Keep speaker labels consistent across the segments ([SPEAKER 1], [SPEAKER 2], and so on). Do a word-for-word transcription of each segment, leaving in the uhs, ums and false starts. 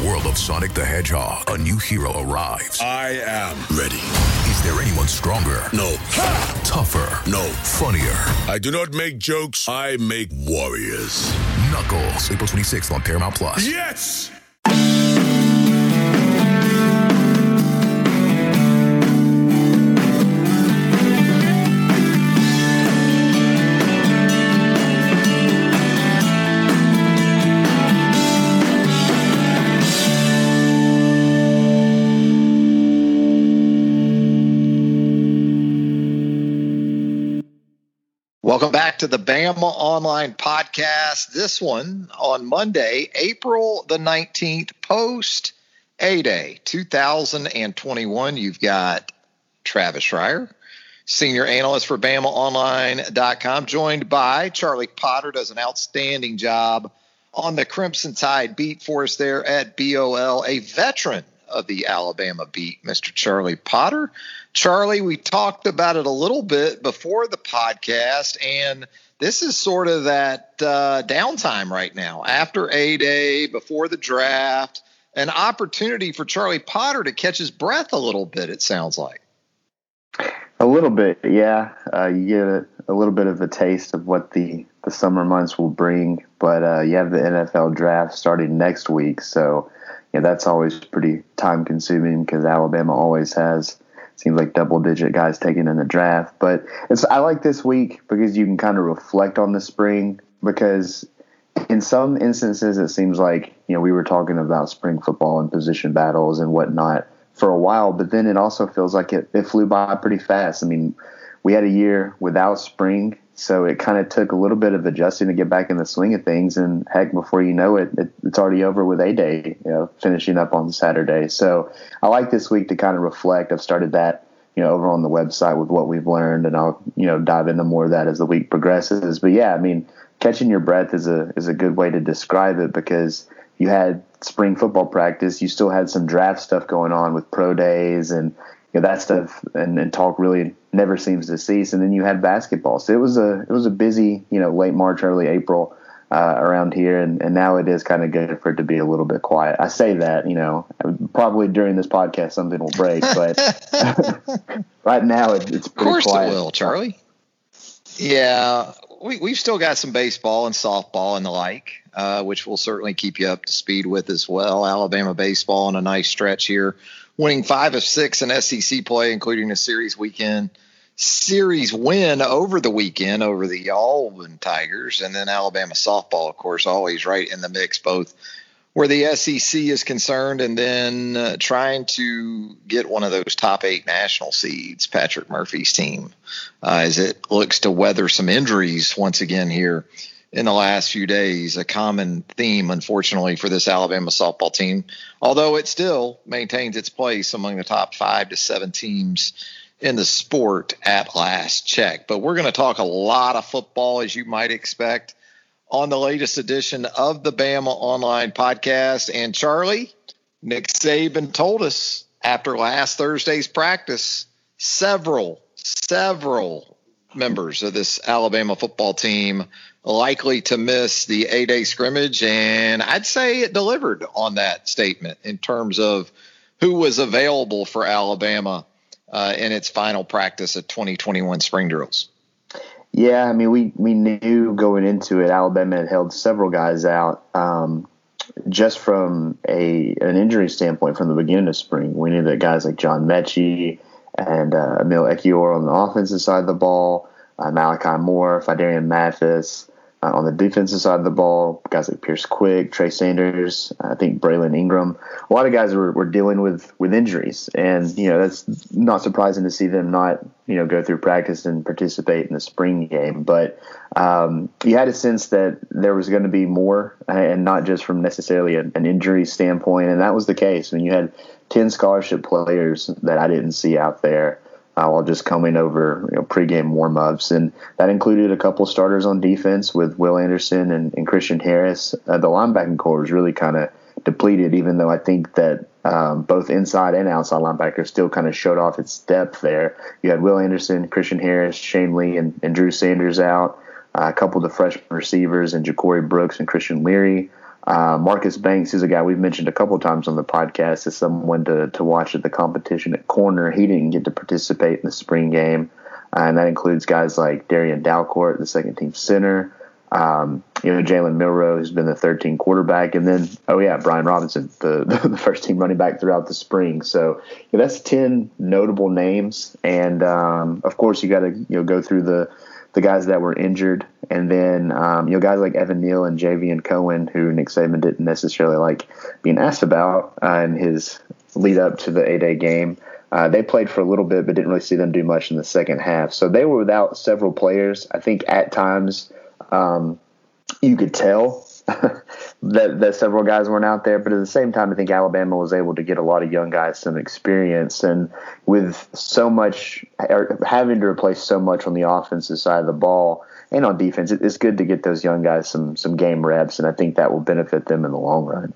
[SPEAKER 1] world of Sonic the Hedgehog, a new hero arrives.
[SPEAKER 2] I am ready.
[SPEAKER 1] Is there anyone stronger?
[SPEAKER 2] No.
[SPEAKER 1] Ha! Tougher?
[SPEAKER 2] No.
[SPEAKER 1] Funnier?
[SPEAKER 2] I do not make jokes. I make warriors.
[SPEAKER 1] Knuckles, April twenty-sixth on Paramount Plus.
[SPEAKER 2] Yes!
[SPEAKER 3] Welcome back to the Bama Online Podcast. This one on Monday, April the nineteenth, post A-Day two thousand twenty-one. You've got Travis Schreier, senior analyst for Bama Online dot com, joined by Charlie Potter, does an outstanding job on the Crimson Tide beat for us there at B O L, a veteran of the Alabama beat, Mister Charlie Potter. Charlie, we talked about it a little bit before the podcast, and this is sort of that uh, downtime right now. After A-Day, before the draft, an opportunity for Charlie Potter to catch his breath a little bit, it sounds like.
[SPEAKER 4] A little bit, yeah. Uh, you get a, a little bit of a taste of what the, the summer months will bring, but uh, you have the N F L draft starting next week, so yeah, that's always pretty time-consuming because Alabama always has – seems like double-digit guys taken in the draft. But it's I like this week because you can kind of reflect on the spring, because in some instances it seems like, you know, we were talking about spring football and position battles and whatnot for a while, but then it also feels like it, it flew by pretty fast. I mean, we had a year without spring, so it kind of took a little bit of adjusting to get back in the swing of things, and heck, before you know it, it it's already over with A-Day, you know, finishing up on Saturday. So I like this week to kind of reflect. I've started that, you know, over on the website with what we've learned, and I'll, you know, dive into more of that as the week progresses. But yeah, I mean, catching your breath is a is a good way to describe it, because you had spring football practice, you still had some draft stuff going on with pro days and, you know, that stuff, and, and talk really never seems to cease. And then you had basketball. So it was a it was a busy, you know, late March, early April uh, around here, and, and now it is kind of good for it to be a little bit quiet. I say that, you know, probably during this podcast something will break, but right now it, it's pretty quiet.
[SPEAKER 3] Of course it will, Charlie. Yeah, we, we've still got some baseball and softball and the like, uh, which we'll certainly keep you up to speed with as well. Alabama baseball on a nice stretch here, winning five of six in S E C play, including a series weekend series win over the weekend over the Auburn Tigers. And then Alabama softball, of course, always right in the mix, both where the S E C is concerned and then uh, trying to get one of those top eight national seeds, Patrick Murphy's team, uh, as it looks to weather some injuries once again here in the last few days. A common theme, unfortunately, for this Alabama softball team, although it still maintains its place among the top five to seven teams in the sport at last check. But we're going to talk a lot of football, as you might expect, on the latest edition of the Bama Online Podcast. And Charlie, Nick Saban told us after last Thursday's practice, several, several members of this Alabama football team likely to miss the A-Day scrimmage. And I'd say it delivered on that statement in terms of who was available for Alabama uh, in its final practice at twenty twenty-one spring drills.
[SPEAKER 4] Yeah, I mean, we, we knew going into it, Alabama had held several guys out um, just from a an injury standpoint from the beginning of spring. We knew that guys like John Mechie and uh, Emil Ekiyor on the offensive side of the ball, uh, Malachi Moore, Fidarian Mathis uh, on the defensive side of the ball, guys like Pierce Quick, Trey Sanders, I think Braylon Ingram. A lot of guys were, were dealing with, with injuries, and, you know, that's not surprising to see them not, you know, go through practice and participate in the spring game. But um, you had a sense that there was going to be more, and not just from necessarily a, an injury standpoint, and that was the case. I mean, you had ten scholarship players that I didn't see out there uh, while just coming over, you know, pregame warm-ups, and that included a couple starters on defense with Will Anderson and, and Christian Harris. Uh, the linebacking core was really kind of depleted, even though I think that um, both inside and outside linebackers still kind of showed off its depth there. You had Will Anderson, Christian Harris, Shane Lee, and, and Drew Sanders out. Uh, a couple of the freshman receivers and Ja'Cory Brooks and Christian Leary Uh, Marcus Banks is a guy we've mentioned a couple times on the podcast as someone to, to watch at the competition at corner. He didn't get to participate in the spring game, uh, and that includes guys like Darian Dalcourt, the second-team center, um, you know, Jalen Milroe, who's been the third-team quarterback, and then, oh, yeah, Brian Robinson, the, the first-team running back throughout the spring. So yeah, that's ten notable names, and, um, of course, you got to you know go through the – the guys that were injured, and then um, you know guys like Evan Neal and Javian Cohen, who Nick Saban didn't necessarily like being asked about uh, in his lead up to the A-Day game. Uh, they played for a little bit, but didn't really see them do much in the second half. So they were without several players. I think at times um, you could tell that, that several guys weren't out there, but at the same time, I think Alabama was able to get a lot of young guys some experience, and with so much or having to replace so much on the offensive side of the ball and on defense, it's good to get those young guys some some game reps, and I think that will benefit them in the long run.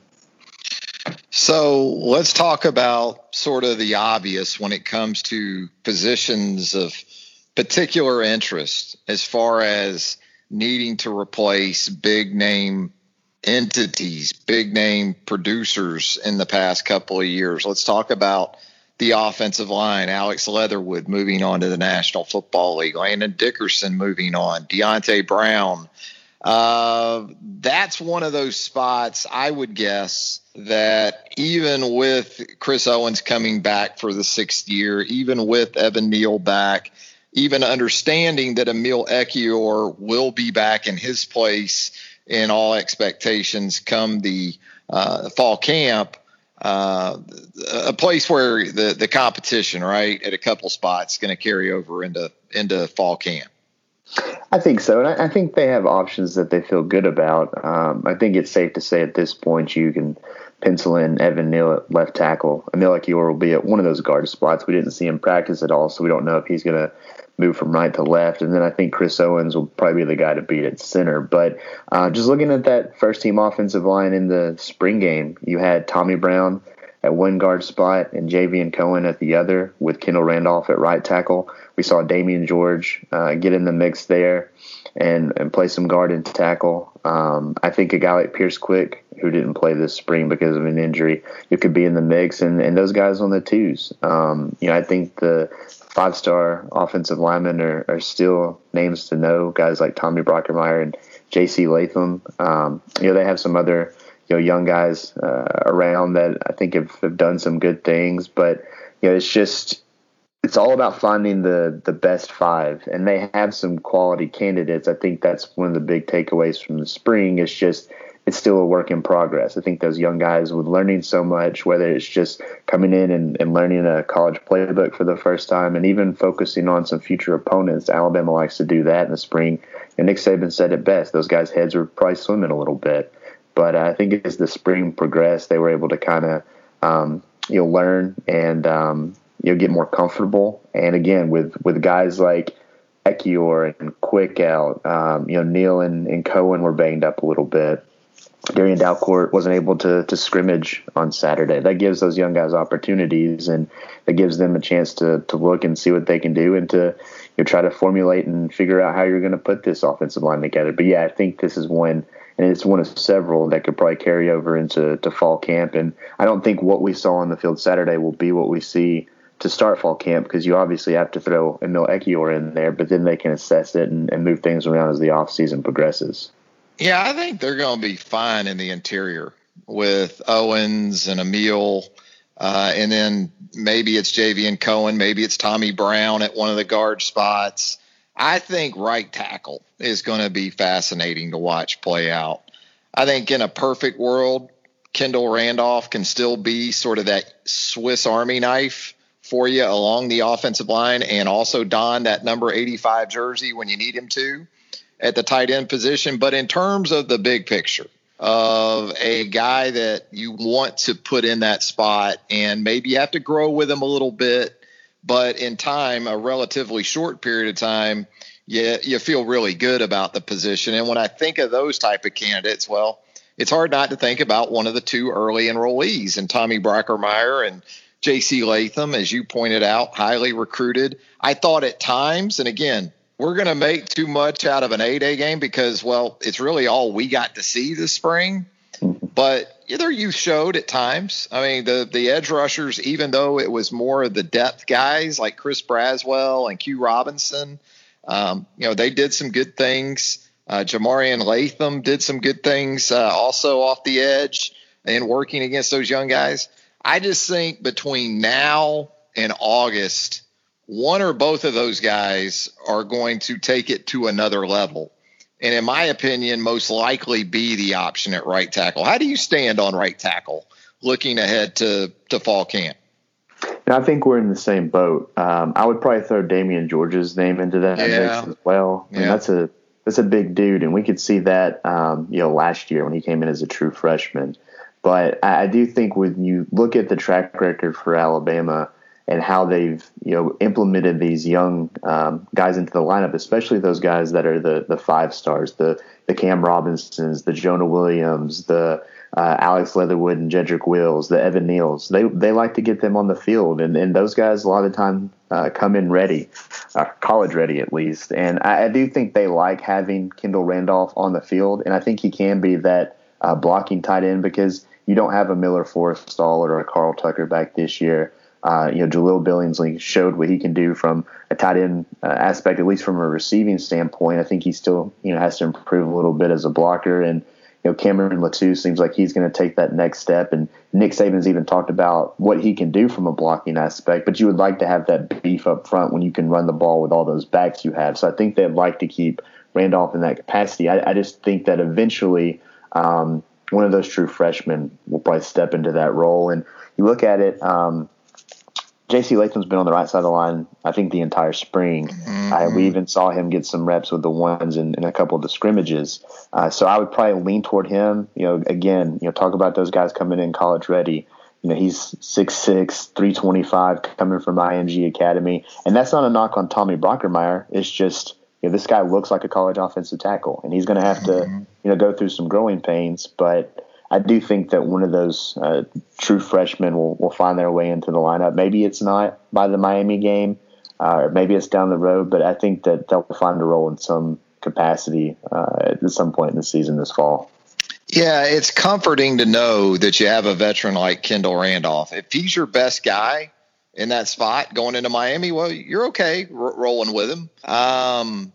[SPEAKER 3] So let's talk about sort of the obvious when it comes to positions of particular interest as far as needing to replace big name entities, big name producers in the past couple of years. Let's talk about the offensive line. Alex Leatherwood moving on to the National Football League. Landon Dickerson moving on. Deontay Brown. Uh, that's one of those spots, I would guess, that even with Chris Owens coming back for the sixth year, even with Evan Neal back, even understanding that Emil Ekiyor will be back in his place in all expectations come the uh, fall camp, uh, a place where the, the competition, right, at a couple spots is going to carry over into into fall camp.
[SPEAKER 4] I think so, and I, I think they have options that they feel good about. Um, I think it's safe to say at this point you can pencil in Evan Neal at left tackle. Emil Ekiyor will be at one of those guard spots. We didn't see him practice at all, so we don't know if he's going to move from right to left. And then I think Chris Owens will probably be the guy to beat at center. But uh, just looking at that first-team offensive line in the spring game, you had Tommy Brown at one guard spot and Javian Cohen at the other with Kendall Randolph at right tackle. We saw Damian George uh, get in the mix there and, and play some guard and tackle. Um, I think a guy like Pierce Quick, who didn't play this spring because of an injury, who could be in the mix, and, and those guys on the twos. Um, you know, I think the five-star offensive linemen are, are still names to know, guys like Tommy Brockermeyer and J C Latham. Um, you know, they have some other you know young guys uh, around that I think have, have done some good things, but you know, it's just it's all about finding the the best five, and they have some quality candidates. I think that's one of the big takeaways from the spring. It's just it's still a work in progress. I think those young guys with learning so much, whether it's just coming in and, and learning a college playbook for the first time and even focusing on some future opponents. Alabama likes to do that in the spring. And Nick Saban said it best. Those guys' heads were probably swimming a little bit. But uh, I think as the spring progressed, they were able to kind of um, you know learn and um, you know get more comfortable. And again, with, with guys like Ekiyor and Quick out, um, you know Neal and, and Cohen were banged up a little bit. Darian Dalcourt wasn't able to to scrimmage on Saturday. That gives those young guys opportunities, and it gives them a chance to to look and see what they can do and to you know, try to formulate and figure out how you're going to put this offensive line together. But, yeah, I think this is one, and it's one of several that could probably carry over into to fall camp. And I don't think what we saw on the field Saturday will be what we see to start fall camp, because you obviously have to throw Emil Ekiyor in there, but then they can assess it and, and move things around as the offseason progresses.
[SPEAKER 3] Yeah, I think they're going to be fine in the interior with Owens and Emil, uh, and then maybe it's Javian Cohen, maybe it's Tommy Brown at one of the guard spots. I think right tackle is going to be fascinating to watch play out. I think in a perfect world, Kendall Randolph can still be sort of that Swiss Army knife for you along the offensive line and also don that number eighty-five jersey when you need him to at the tight end position. But in terms of the big picture of a guy that you want to put in that spot, and maybe you have to grow with him a little bit, but in time, a relatively short period of time, you, you feel really good about the position. And when I think of those type of candidates, well, it's hard not to think about one of the two early enrollees, and Tommy Brockermeyer and J C Latham, as you pointed out, highly recruited. I thought at times, and again, we're going to make too much out of an A-Day game because, well, it's really all we got to see this spring. but their youth showed at times. I mean, the the edge rushers, even though it was more of the depth guys like Chris Braswell and Q Robinson, um, you know, they did some good things. Uh, Jamarian Latham did some good things uh, also off the edge and working against those young guys. I just think between now and August, one or both of those guys are going to take it to another level. And in my opinion, most likely be the option at right tackle. How do you stand on right tackle looking ahead to, to fall camp?
[SPEAKER 4] And I think we're in the same boat. Um, I would probably throw Damian George's name into that
[SPEAKER 3] yeah.
[SPEAKER 4] mix as well. I mean,
[SPEAKER 3] yeah.
[SPEAKER 4] that's a that's a big dude, and we could see that um, you know last year when he came in as a true freshman. But I, I do think when you look at the track record for Alabama and how they've you know implemented these young um, guys into the lineup, especially those guys that are the the five stars, the the Cam Robinsons, the Jonah Williams, the uh, Alex Leatherwood and Jedrick Wills, the Evan Neals. They they like to get them on the field, and, and those guys a lot of the time uh, come in ready, uh, college ready at least. And I, I do think they like having Kendall Randolph on the field, and I think he can be that uh, blocking tight end because you don't have a Miller Forrestall or a Carl Tucker back this year. Uh, you know, Jaleel Billingsley showed what he can do from a tight end uh, aspect, at least from a receiving standpoint. I think he still, you know, has to improve a little bit as a blocker. And, you know, Cameron Latou seems like he's going to take that next step. And Nick Saban's even talked about what he can do from a blocking aspect. But you would like to have that beef up front when you can run the ball with all those backs you have. So I think they'd like to keep Randolph in that capacity. I, I just think that eventually um, one of those true freshmen will probably step into that role. And you look at it, um, J C Latham's been on the right side of the line, I think, the entire spring. Mm-hmm. Uh, we even saw him get some reps with the ones in, in a couple of the scrimmages. Uh, so I would probably lean toward him. You know, again, you know, talk about those guys coming in college ready. You know, he's six six, three twenty-five, coming from I M G Academy. And that's not a knock on Tommy Brockermeyer. It's just, you know, this guy looks like a college offensive tackle, and he's going to have to, mm-hmm. you know, go through some growing pains. But I do think that one of those uh, true freshmen will, will find their way into the lineup. Maybe it's not by the Miami game, uh, or maybe it's down the road, but I think that they'll find a role in some capacity uh, at some point in the season this fall.
[SPEAKER 3] Yeah, it's comforting to know that you have a veteran like Kendall Randolph. If he's your best guy in that spot going into Miami, well, you're okay r- rolling with him. Um,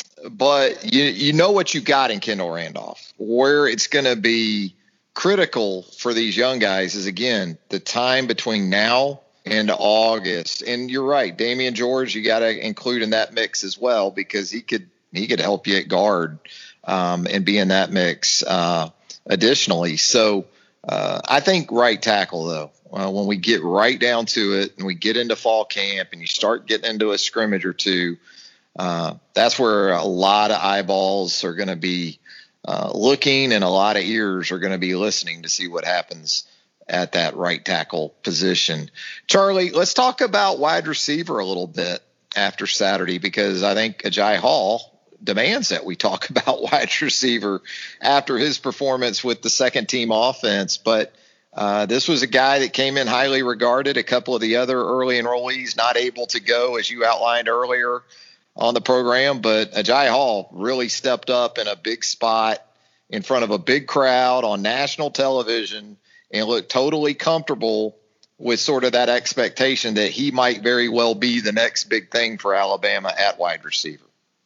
[SPEAKER 3] but you you know what you got in Kendall Randolph. Where it's going to be critical for these young guys is, again, the time between now and August. And you're right, Damian George, you got to include in that mix as well, because he could he could help you at guard um, and be in that mix uh, additionally. So uh, I think right tackle, though, uh, when we get right down to it and we get into fall camp and you start getting into a scrimmage or two, uh, that's where a lot of eyeballs are going to be Uh, looking, and a lot of ears are going to be listening to see what happens at that right tackle position. Charlie, let's talk about wide receiver a little bit after Saturday, because I think Ajay Hall demands that we talk about wide receiver after his performance with the second team offense. But uh, this was a guy that came in highly regarded. A couple of the other early enrollees not able to go, as you outlined earlier on the program, but Ajay Hall really stepped up in a big spot in front of a big crowd on national television and looked totally comfortable with sort of that expectation that he might very well be the next big thing for Alabama at wide receiver.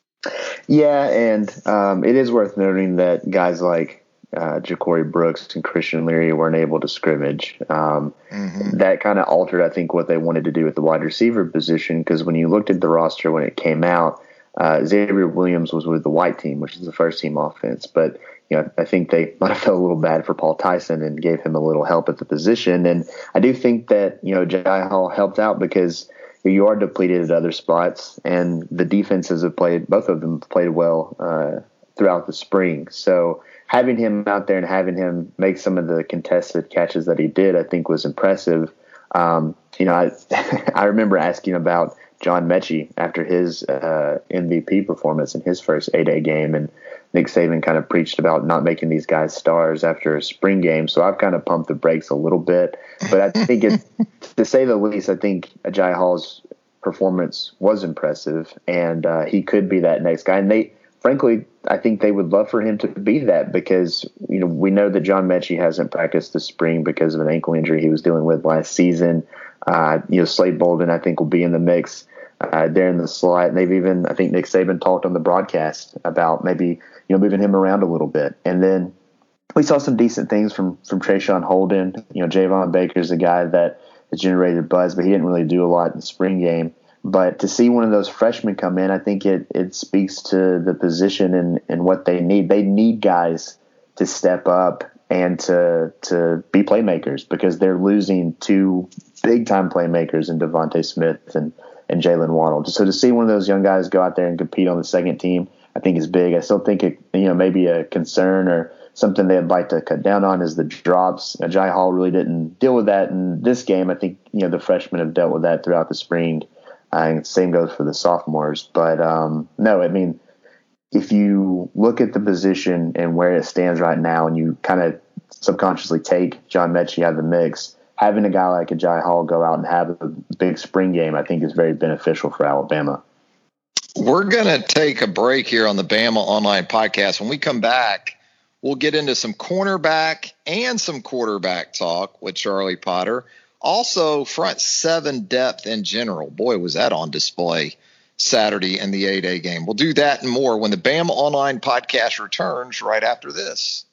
[SPEAKER 4] Yeah, and um, it is worth noting that guys like uh, Ja'Cory Brooks and Christian Leary weren't able to scrimmage. Um, mm-hmm. That kind of altered, I think, what they wanted to do with the wide receiver position, because when you looked at the roster when it came out, uh, Xavier Williams was with the white team, which is the first team offense. But you know, I think they might have felt a little bad for Paul Tyson and gave him a little help at the position. And I do think that, you know, Jai Hall helped out because you are depleted at other spots, and the defenses have played, both of them played well uh, throughout the spring. So having him out there and having him make some of the contested catches that he did, I think was impressive. Um, you know, I, I remember asking about John Mechie after his uh, M V P performance in his first A-Day game, and Nick Saban kind of preached about not making these guys stars after a spring game. So I've kind of pumped the brakes a little bit. But I think, it, to say the least, I think Ajay Hall's performance was impressive, and uh, he could be that next guy. And they frankly, I think they would love for him to be that because, you know, we know that John Mechie hasn't practiced this spring because of an ankle injury he was dealing with last season. Uh, you know, Slade Bolden, I think, will be in the mix uh, there in the slot. And they've even, I think Nick Saban talked on the broadcast about maybe, you know, moving him around a little bit. And then we saw some decent things from, from Trayshawn Holden. You know, Javon Baker's a guy that has generated buzz, but he didn't really do a lot in the spring game. But to see one of those freshmen come in, I think it, it speaks to the position and, and what they need. They need guys to step up and to to be playmakers because they're losing two big-time playmakers in Devontae Smith and, and Jalen Waddle. So to see one of those young guys go out there and compete on the second team, I think is big. I still think it, you know, maybe a concern or something they'd like to cut down on is the drops. Uh, Jai Hall really didn't deal with that in this game. I think, you know, the freshmen have dealt with that throughout the spring. Uh, and same goes for the sophomores. But, um, no, I mean, if you look at the position and where it stands right now and you kind of subconsciously take John Mechie out of the mix, having a guy like a Jai Hall go out and have a big spring game, I think is very beneficial for Alabama.
[SPEAKER 3] We're going to take a break here on the Bama Online Podcast. When we come back, we'll get into some cornerback and some quarterback talk with Charlie Potter. Also, front seven depth in general. Boy, was that on display Saturday in the A-Day game. We'll do that and more when the Bama Online Podcast returns right after this.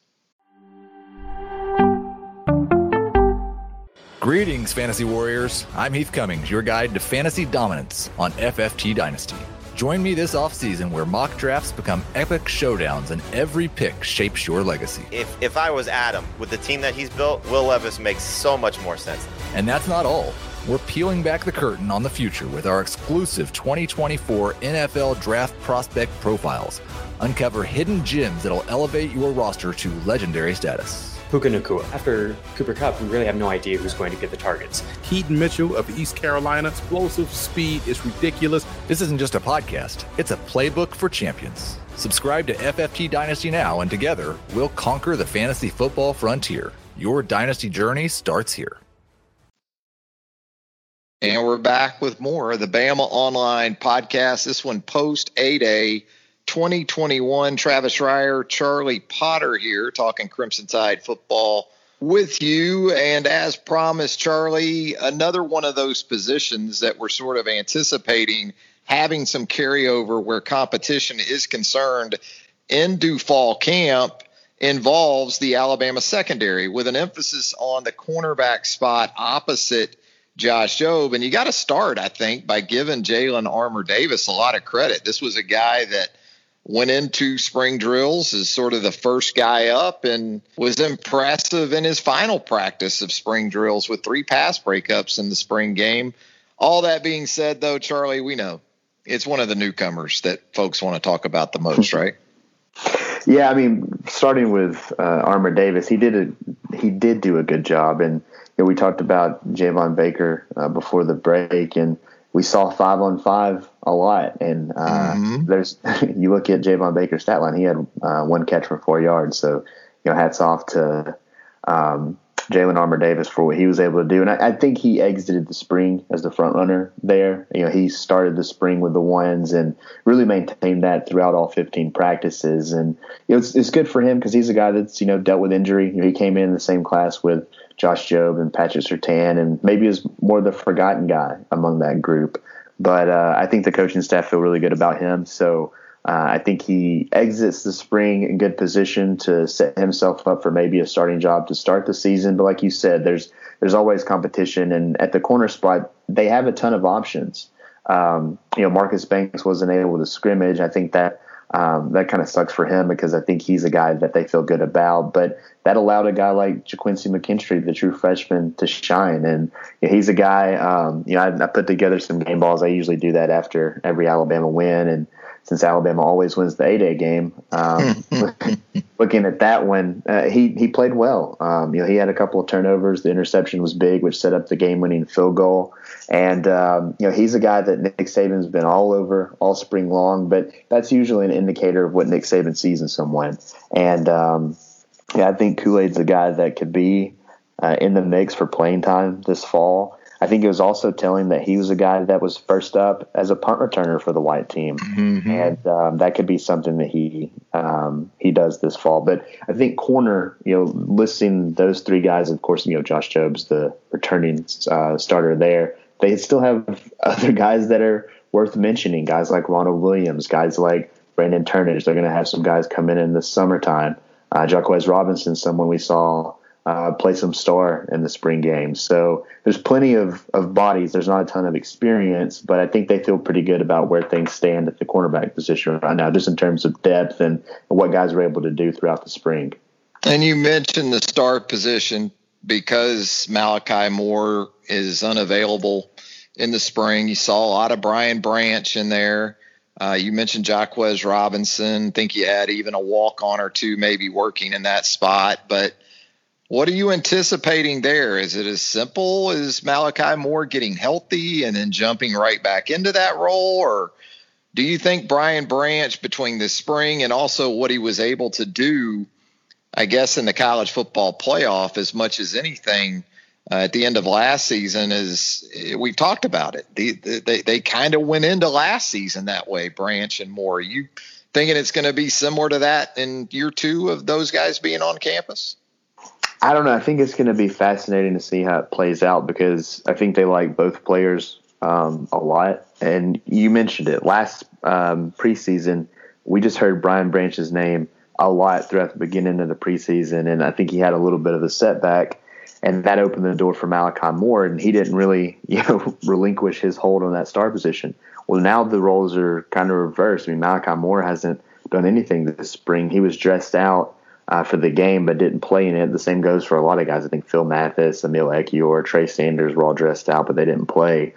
[SPEAKER 5] Greetings, Fantasy Warriors. I'm Heath Cummings, your guide to fantasy dominance on F F T Dynasty. Join me this offseason where mock drafts become epic showdowns and every pick shapes your legacy.
[SPEAKER 6] If if I was Adam, with the team that he's built, Will Levis makes so much more sense.
[SPEAKER 5] And that's not all. We're peeling back the curtain on the future with our exclusive twenty twenty-four N F L Draft Prospect Profiles. Uncover hidden gems that'll elevate your roster to legendary status.
[SPEAKER 7] Puka Nacua. After Cooper Kupp, we really have no idea who's going to get the targets.
[SPEAKER 8] Keaton Mitchell of East Carolina, explosive speed is ridiculous.
[SPEAKER 5] This isn't just a podcast, it's a playbook for champions. Subscribe to F F T Dynasty now, and together, we'll conquer the fantasy football frontier. Your dynasty journey starts here.
[SPEAKER 3] And we're back with more of the Bama Online Podcast. This one post A-Day twenty twenty-one. Travis Schreier, Charlie Potter here talking Crimson Tide football with you. And as promised, Charlie, another one of those positions that we're sort of anticipating having some carryover where competition is concerned into fall camp involves the Alabama secondary with an emphasis on the cornerback spot opposite Josh Jobe. And you got to start, I think, by giving Jalen Armour-Davis a lot of credit. This was a guy that went into spring drills as sort of the first guy up and was impressive in his final practice of spring drills with three pass breakups in the spring game. All that being said, though, Charlie, we know it's one of the newcomers that folks want to talk about the most, right?
[SPEAKER 4] Yeah, I mean, starting with uh, Armour-Davis, he did a he did do a good job, and you know, we talked about Javon Baker uh, before the break, and we saw five on five a lot. And uh, mm-hmm. there's you look at Javon Baker's stat line; he had uh, one catch for four yards. So, you know, hats off to um, Jalen Armour-Davis for what he was able to do. And I, I think he exited the spring as the front runner there. You know, he started the spring with the ones and really maintained that throughout all fifteen practices. And you know, it's, it's good for him because he's a guy that's, you know, dealt with injury. You know, he came in the same class with Josh Jobe and Patrick Surtain, and maybe is more the forgotten guy among that group. But uh, I think the coaching staff feel really good about him. So uh, I think he exits the spring in good position to set himself up for maybe a starting job to start the season. But like you said, there's there's always competition, and at the corner spot, they have a ton of options. Um, you know, Marcus Banks wasn't able to scrimmage. I think that Um, that kind of sucks for him because I think he's a guy that they feel good about. But that allowed a guy like JaQuincy McKinstry, the true freshman, to shine. And you know, he's a guy, um, you know, I, I put together some game balls. I usually do that after every Alabama win. And since Alabama always wins the A-Day game, um, looking at that one, uh, he, he played well. Um, you know, he had a couple of turnovers. The interception was big, which set up the game-winning field goal. And, um, you know, he's a guy that Nick Saban's been all over all spring long, but that's usually an indicator of what Nick Saban sees in someone. And, um, yeah, I think Kool-Aid's a guy that could be uh, in the mix for playing time this fall. I think it was also telling that he was a guy that was first up as a punt returner for the white team. Mm-hmm. And um, that could be something that he um, he does this fall. But I think corner, you know, listing those three guys, of course, you know, Josh Jobs, the returning uh, starter there, they still have other guys that are worth mentioning, guys like Ronald Williams, guys like Brandon Turnage. They're going to have some guys come in in the summertime. Uh, Jacquez Robinson, someone we saw Uh, play some star in the spring games. So there's plenty of, of bodies. There's not a ton of experience, but I think they feel pretty good about where things stand at the cornerback position right now, just in terms of depth and what guys are able to do throughout the spring.
[SPEAKER 3] And you mentioned the star position because Malachi Moore is unavailable in the spring. You saw a lot of Brian Branch in there. Uh, you mentioned Jacquez Robinson. I think you had even a walk-on or two maybe working in that spot, but what are you anticipating there? Is it as simple as Malachi Moore getting healthy and then jumping right back into that role? Or do you think Brian Branch, between this spring and also what he was able to do, I guess, in the college football playoff as much as anything uh, at the end of last season, is we've talked about it. They, they, they kind of went into last season that way, Branch and Moore. Are you thinking it's going to be similar to that in year two of those guys being on campus?
[SPEAKER 4] I don't know. I think it's going to be fascinating to see how it plays out because I think they like both players um, a lot. And you mentioned it last um, preseason. We just heard Brian Branch's name a lot throughout the beginning of the preseason, and I think he had a little bit of a setback, and that opened the door for Malachi Moore, and he didn't really, you know, relinquish his hold on that star position. Well, now the roles are kind of reversed. I mean, Malachi Moore hasn't done anything this spring. He was dressed out Uh, for the game, but didn't play in it. The same goes for a lot of guys. I think Phil Mathis, Emil Ekiyor, Trey Sanders were all dressed out, but they didn't play.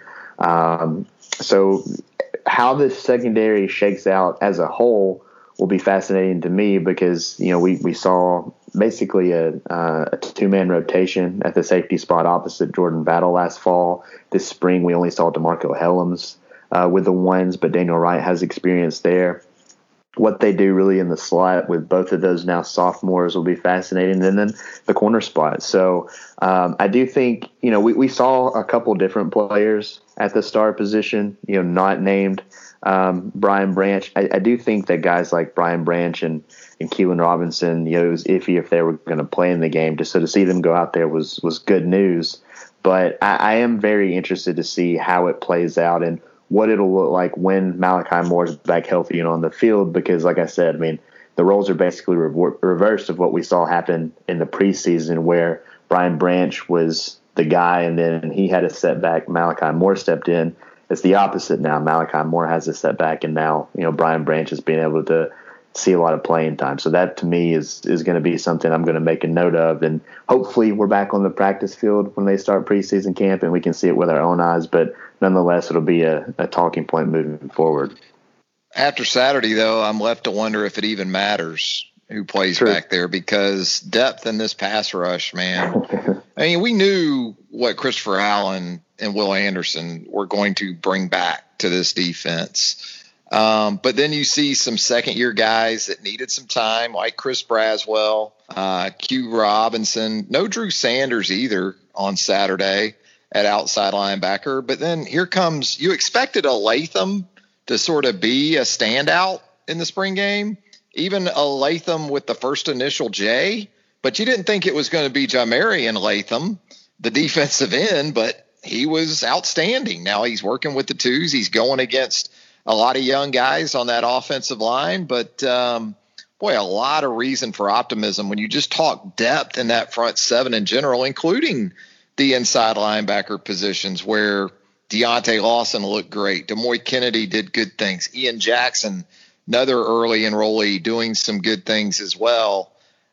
[SPEAKER 4] Um, so how this secondary shakes out as a whole will be fascinating to me because, you know, we, we saw basically a, uh, a two-man rotation at the safety spot opposite Jordan Battle last fall. This spring, we only saw DeMarco Helms uh, with the ones, but Daniel Wright has experience there. What they do really in the slot with both of those now sophomores will be fascinating. And then the corner spot. So um, I do think, you know, we, we saw a couple different players at the star position, you know, not named um, Brian Branch. I, I do think that guys like Brian Branch and, and Keelan Robinson, you know, it was iffy if they were going to play in the game. Just so to see them go out there was, was good news. But I, I am very interested to see how it plays out and what it'll look like when Malachi Moore's back healthy and on the field, because like I said, I mean, the roles are basically re- reversed of what we saw happen in the preseason where Brian Branch was the guy and then he had a setback. Malachi Moore stepped in. It's the opposite now. Malachi Moore has a setback and now, you know, Brian Branch is being able to see a lot of playing time. So that to me is, is going to be something I'm going to make a note of. And hopefully we're back on the practice field when they start preseason camp and we can see it with our own eyes. But nonetheless, it'll be a, a talking point moving forward.
[SPEAKER 3] After Saturday, though, I'm left to wonder if it even matters who plays True. back there because depth in this pass rush, man. I mean, we knew what Christopher Allen and Will Anderson were going to bring back to this defense. Um, but then you see some second-year guys that needed some time, like Chris Braswell, uh, Q Robinson, no Drew Sanders either on Saturday at outside linebacker. But then here comes – you expected a Latham to sort of be a standout in the spring game, even a Latham with the first initial J, but you didn't think it was going to be Jamarian Latham, the defensive end, but he was outstanding. Now he's working with the twos. He's going against – a lot of young guys on that offensive line, but um, boy, a lot of reason for optimism when you just talk depth in that front seven in general, including the inside linebacker positions where Deontay Lawson looked great. Demoy Kennedy did good things. Ian Jackson, another early enrollee, doing some good things as well.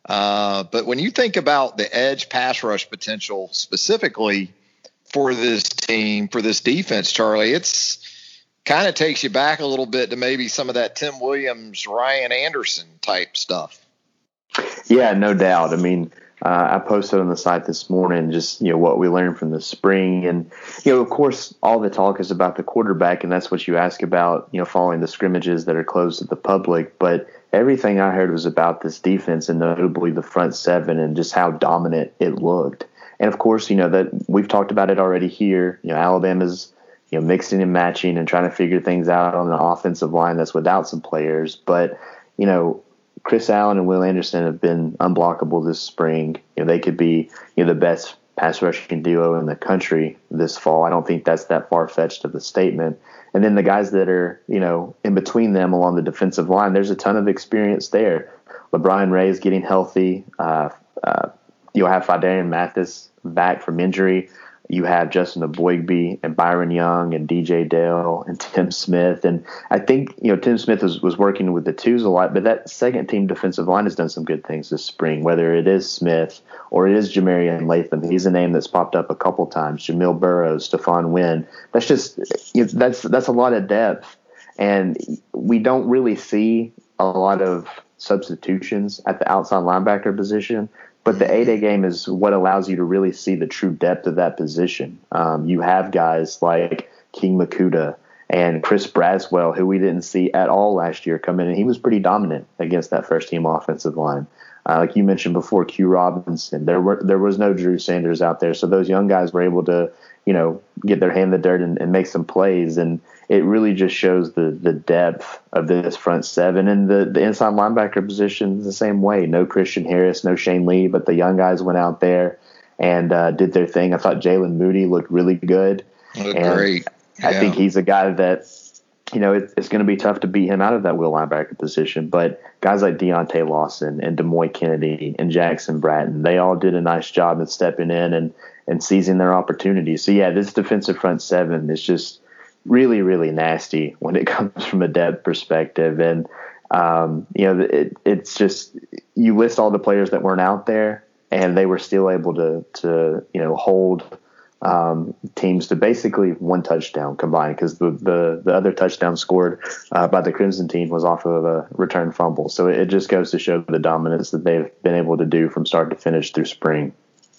[SPEAKER 3] Uh, but when you think about the edge pass rush potential specifically for this team, for this defense, Charlie, it's kind of takes you back a little bit to maybe some of that Tim Williams, Ryan Anderson type stuff.
[SPEAKER 4] Yeah, no doubt. I mean, uh, I posted on the site this morning just, you know, what we learned from the spring. And, you know, of course, all the talk is about the quarterback, and that's what you ask about, you know, following the scrimmages that are closed to the public. But everything I heard was about this defense and notably the front seven and just how dominant it looked. And of course, you know, that we've talked about it already here. You know, Alabama's, you know, mixing and matching and trying to figure things out on the offensive line that's without some players. But, you know, Chris Allen and Will Anderson have been unblockable this spring. You know, they could be, you know, the best pass rushing duo in the country this fall. I don't think that's that far-fetched of a statement. And then the guys that are, you know, in between them along the defensive line, there's a ton of experience there. LeBron Ray is getting healthy. Uh, uh, you'll have Fadarian Mathis back from injury. You have Justin Aboigbe and Byron Young and D J Dale and Tim Smith. And I think, you know, Tim Smith was, was working with the twos a lot, but that second team defensive line has done some good things this spring, whether it is Smith or it is Jamarian Latham. He's a name that's popped up a couple times. Jamil Burrows, Stephon Wynn. That's just, you know, that's, that's a lot of depth. And we don't really see a lot of substitutions at the outside linebacker position. But the A-Day game is what allows you to really see the true depth of that position. Um, you have guys like King Makuta and Chris Braswell, who we didn't see at all last year, come in, and he was pretty dominant against that first-team offensive line. Uh, like you mentioned before, Q Robinson, there were there was no Drew Sanders out there, so those young guys were able to, you know, get their hand in the dirt and, and make some plays, and it really just shows the the depth of this front seven. And the, the inside linebacker position is the same way. No Christian Harris, no Shane Lee, but the young guys went out there and uh, did their thing. I thought Jalen Moody looked really good.
[SPEAKER 3] Looked great. Yeah.
[SPEAKER 4] I think he's a guy that, you know, it, it's going to be tough to beat him out of that will linebacker position. But guys like Deontay Lawson and Demoy Kennedy and Jackson Bratton, they all did a nice job of stepping in and, and seizing their opportunities. So, yeah, this defensive front seven is just really, really nasty when it comes from a depth perspective. And, um, you know, it, it's just, you list all the players that weren't out there and they were still able to, to, you know, hold um, teams to basically one touchdown combined, because the, the, the other touchdown scored uh, by the Crimson team was off of a return fumble. So it, it just goes to show the dominance that they've been able to do from start to finish through spring.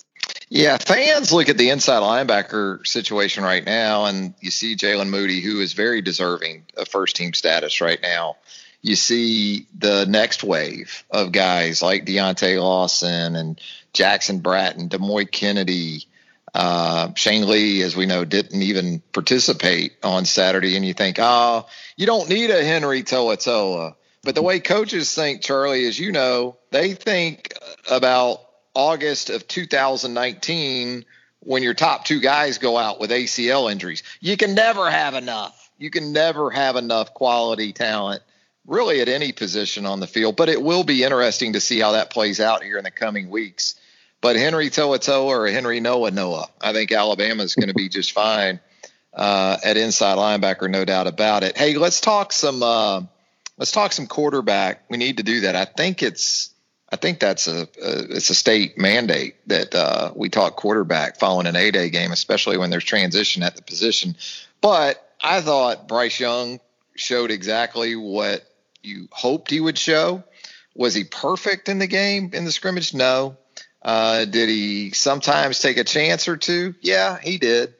[SPEAKER 3] Yeah, fans look at the inside linebacker situation right now, and you see Jalen Moody, who is very deserving of first-team status right now. You see the next wave of guys like Deontay Lawson and Jackson Bratton, Demoy Kennedy, uh, Shane Lee, as we know, didn't even participate on Saturday, and you think, oh, you don't need a Henry To'oTo'o. But the way coaches think, Charlie, as you know, they think about August of two thousand nineteen, when your top two guys go out with A C L injuries. You can never have enough. You can never have enough quality talent, really, at any position on the field. But it will be interesting to see how that plays out here in the coming weeks. But Henry To'oTo'o or Henry Noah Noah, I think Alabama is going to be just fine uh, at inside linebacker, no doubt about it. Hey, let's talk some. Uh, let's talk some quarterback. We need to do that. I think it's. I think that's a, a it's a state mandate that uh, we talk quarterback following an A-Day game, especially when there's transition at the position. But I thought Bryce Young showed exactly what you hoped he would show. Was he perfect in the game, in the scrimmage? No. Uh, did he sometimes take a chance or two? Yeah, he did.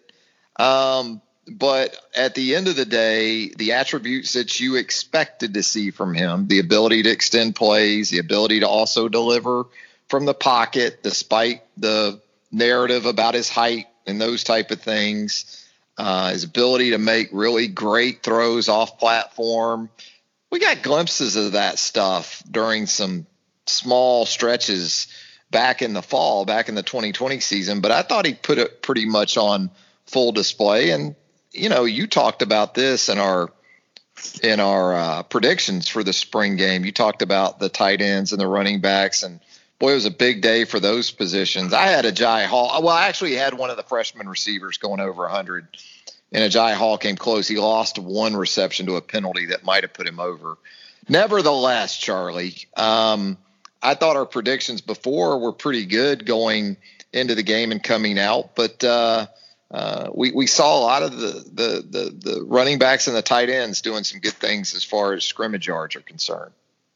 [SPEAKER 3] Um, but at the end of the day, the attributes that you expected to see from him, the ability to extend plays, the ability to also deliver from the pocket, despite the narrative about his height and those type of things, uh, his ability to make really great throws off platform. We got glimpses of that stuff during some small stretches back in the fall, back in the twenty twenty season. But I thought he put it pretty much on full display. And, you know, you talked about this in our in our uh, predictions for the spring game. You talked about the tight ends and the running backs, and boy, it was a big day for those positions. I had Agiye Hall. Well, I actually had one of the freshman receivers going over one hundred, and Agiye Hall came close. He lost one reception to a penalty that might have put him over. Nevertheless, Charlie, um, I thought our predictions before were pretty good going into the game and coming out, but uh, Uh, we, we saw a lot of the, the, the, the running backs and the tight ends doing some good things as far as scrimmage yards are concerned.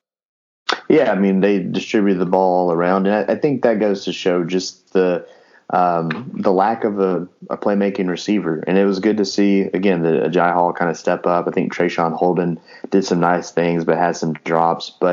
[SPEAKER 4] Yeah, I mean, they distributed the ball all around. And I, I think that goes to show just the um, the lack of a, a playmaking receiver. And it was good to see, again, the Agiye Hall kind of step up. I think Trayshawn Holden did some nice things but had some drops. But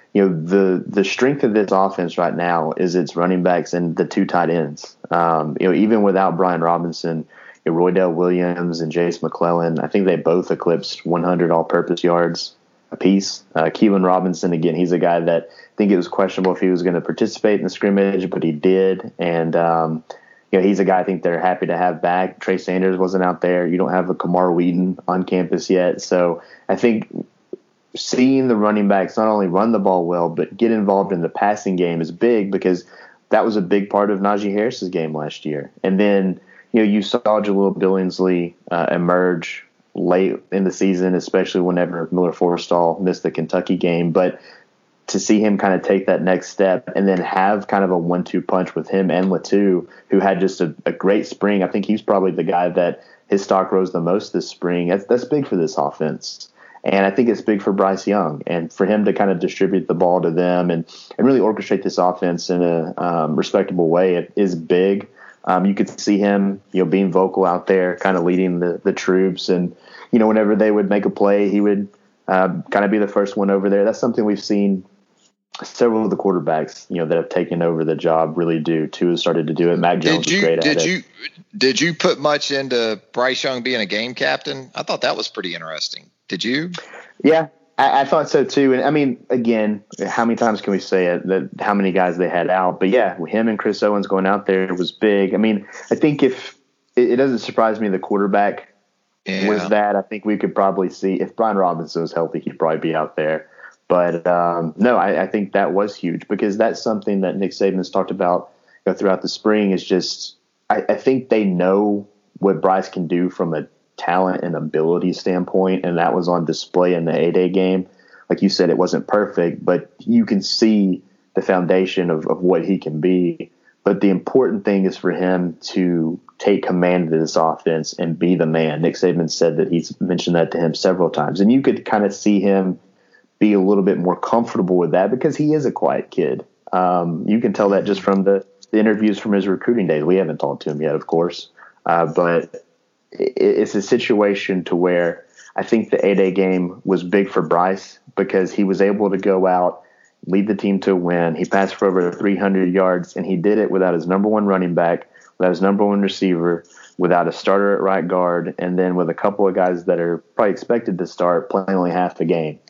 [SPEAKER 4] you know, the the strength of this offense right now is its running backs and the two tight ends. Um, you know, even without Brian Robinson, you know, Roydell Williams and Jace McClellan, I think they both eclipsed one hundred all-purpose yards apiece. Uh, Keelan Robinson, again, he's a guy that I think it was questionable if he was going to participate in the scrimmage, but he did. And, um, you know, he's a guy I think they're happy to have back. Trey Sanders wasn't out there. You don't have a Kamar Wheaton on campus yet. So I think seeing the running backs not only run the ball well, but get involved in the passing game is big, because that was a big part of Najee Harris's game last year. And then, you know, you saw Jaleel Billingsley uh, emerge late in the season, especially whenever Miller Forrestall missed the Kentucky game. But to see him kind of take that next step and then have kind of a one two punch with him and Latu, who had just a, a great spring. I think he's probably the guy that his stock rose the most this spring. That's, that's big for this offense. And I think it's big for Bryce Young, and for him to kind of distribute the ball to them and, and really orchestrate this offense in a um, respectable way. It is big. Um, you could see him, you know, being vocal out there, kind of leading the, the troops. And, you know, whenever they would make a play, he would uh, kind of be the first one over there. That's something we've seen several of the quarterbacks, you know, that have taken over the job really do. Tua has started to do it. Mac Jones
[SPEAKER 3] did you,
[SPEAKER 4] was great
[SPEAKER 3] did
[SPEAKER 4] at
[SPEAKER 3] you,
[SPEAKER 4] it.
[SPEAKER 3] Did you put much into Bryce Young being a game captain? I thought that was pretty interesting. Did you?
[SPEAKER 4] Yeah, I, I thought so too. And I mean, again, how many times can we say it, that how many guys they had out? But yeah, him and Chris Owens going out there was big. I mean, I think if it, it doesn't surprise me the quarterback
[SPEAKER 3] yeah.
[SPEAKER 4] was that, I think we could probably see if Brian Robinson was healthy, he'd probably be out there. But um, no, I, I think that was huge, because that's something that Nick Saban has talked about, you know, throughout the spring. Is just I, I think they know what Bryce can do from a talent and ability standpoint, and that was on display in the A-Day game. Like you said, it wasn't perfect, but you can see the foundation of, of what he can be. But the important thing is for him to take command of this offense and be the man. Nick Saban said that he's mentioned that to him several times, and you could kind of see him be a little bit more comfortable with that, because he is a quiet kid. Um, you can tell that just from the, the interviews from his recruiting days. We haven't talked to him yet, of course, uh, but it, it's a situation to where I think the A-Day game was big for Bryce, because he was able to go out, lead the team to a win. He passed for over three hundred yards, and he did it without his number one running back, without his number one receiver, without a starter at right guard, and then with a couple of guys that are probably expected to start playing only half the game.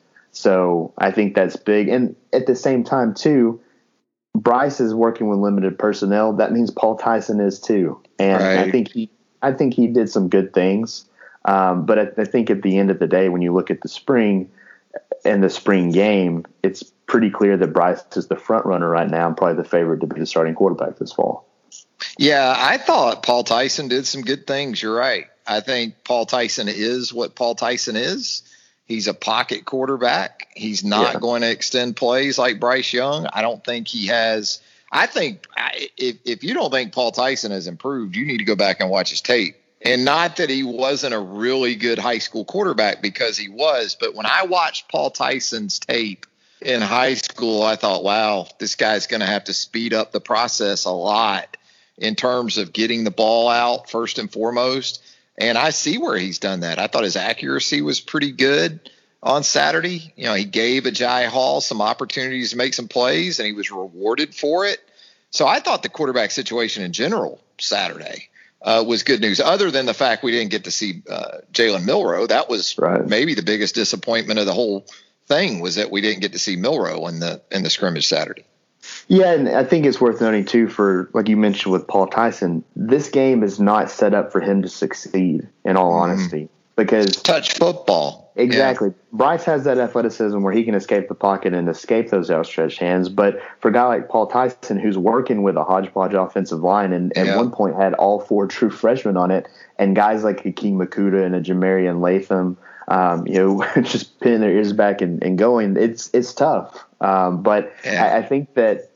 [SPEAKER 4] So I think that's big. And at the same time, too, Bryce is working with limited personnel. That means Paul Tyson is, too. And right. I think he I think he did some good things. Um, but I, I think at the end of the day, when you look at the spring and the spring game, it's pretty clear that Bryce is the front runner right now and probably the favorite to be the starting quarterback this fall.
[SPEAKER 3] Yeah, I thought Paul Tyson did some good things. You're right. I think Paul Tyson is what Paul Tyson is. He's a pocket quarterback. He's not yeah. going to extend plays like Bryce Young. I don't think he has. I think if, if you don't think Paul Tyson has improved, you need to go back and watch his tape. And not that he wasn't a really good high school quarterback, because he was. But when I watched Paul Tyson's tape in high school, I thought, wow, this guy's going to have to speed up the process a lot in terms of getting the ball out first and foremost. And I see where he's done that. I thought his accuracy was pretty good on Saturday. You know, he gave Agiye Hall some opportunities to make some plays, and he was rewarded for it. So I thought the quarterback situation in general Saturday uh, was good news, other than the fact we didn't get to see uh, Jalen Milroe. That was right. maybe the biggest disappointment of the whole thing, was that we didn't get to see Milroe in the in the scrimmage Saturday.
[SPEAKER 4] Yeah, and I think it's worth noting, too, for, like you mentioned with Paul Tyson, this game is not set up for him to succeed, in all mm-hmm. honesty. Because
[SPEAKER 3] touch football.
[SPEAKER 4] Exactly. Yeah. Bryce has that athleticism where he can escape the pocket and escape those outstretched hands. But for a guy like Paul Tyson, who's working with a hodgepodge offensive line, and yeah. at one point had all four true freshmen on it, and guys like Hakeem Makuta and a Jamarian Latham, um, you know, just pinning their ears back and, and going, it's it's tough. Um, but yeah. I, I think that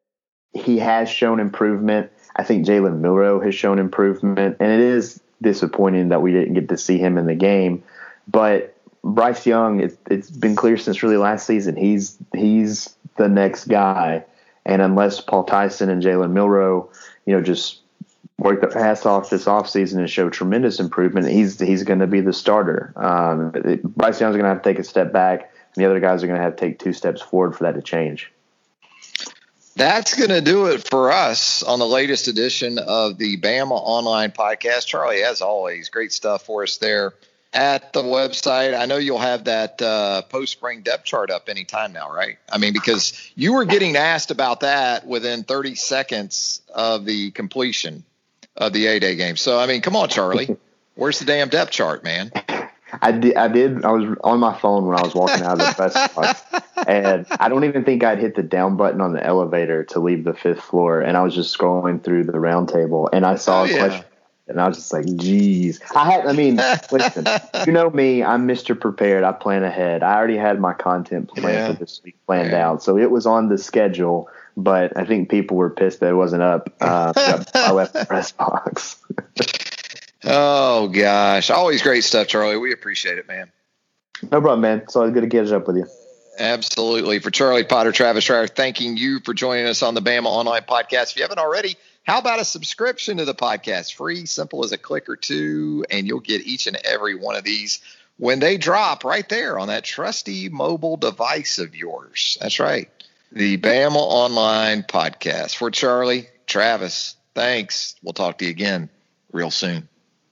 [SPEAKER 4] he has shown improvement. I think Jalen Milroe has shown improvement, and it is disappointing that we didn't get to see him in the game. But Bryce Young, it, it's been clear since really last season, he's he's the next guy. And unless Paul Tyson and Jalen Milroe, you know, just work their ass off this offseason and show tremendous improvement, he's he's going to be the starter. Um, it, Bryce Young's going to have to take a step back. the other guys are going to have to take two steps forward for that to change.
[SPEAKER 3] That's going to do it for us on the latest edition of the Bama Online Podcast. Charlie, as always, great stuff for us there at the website. I know you'll have that uh, post-spring depth chart up anytime now, right? I mean, because you were getting asked about that within thirty seconds of the completion of the A-Day game. So, I mean, come on, Charlie. Where's the damn depth chart, man?
[SPEAKER 4] I did, I did. I was on my phone when I was walking out of the press box, and I don't even think I'd hit the down button on the elevator to leave the fifth floor. And I was just scrolling through the round table, and I saw
[SPEAKER 3] oh,
[SPEAKER 4] a
[SPEAKER 3] yeah.
[SPEAKER 4] question, and I was just like, "Geez." I had. I mean, listen. You know me. I'm Mister Prepared. I plan ahead. I already had my content planned
[SPEAKER 3] yeah.
[SPEAKER 4] for this week planned
[SPEAKER 3] yeah.
[SPEAKER 4] out, so it was on the schedule. But I think people were pissed that it wasn't up. Uh, I left the press box.
[SPEAKER 3] Oh, gosh. Always great stuff, Charlie. We appreciate it, man.
[SPEAKER 4] No problem, man. It's always good to catch up with you.
[SPEAKER 3] Absolutely. For Charlie Potter, Travis Schreier, thanking you for joining us on the Bama Online Podcast. If you haven't already, how about a subscription to the podcast? Free, simple as a click or two, and you'll get each and every one of these when they drop right there on that trusty mobile device of yours. That's right. The Bama Online Podcast. For Charlie, Travis, thanks. We'll talk to you again real soon.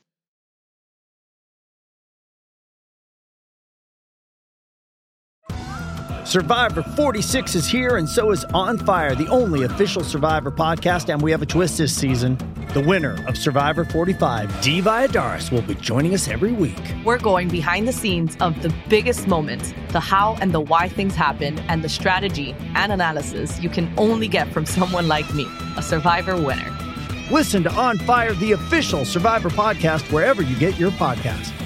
[SPEAKER 9] Survivor forty-six is here, and so is On Fire, the only official Survivor podcast, and we have a twist this season. The winner of Survivor forty-five, Dee Valladares, will be joining us every week.
[SPEAKER 10] We're going behind the scenes of the biggest moments, the how and the why things happen, and the strategy and analysis you can only get from someone like me, a Survivor winner.
[SPEAKER 9] Listen to On Fire, the official Survivor podcast, wherever you get your podcasts.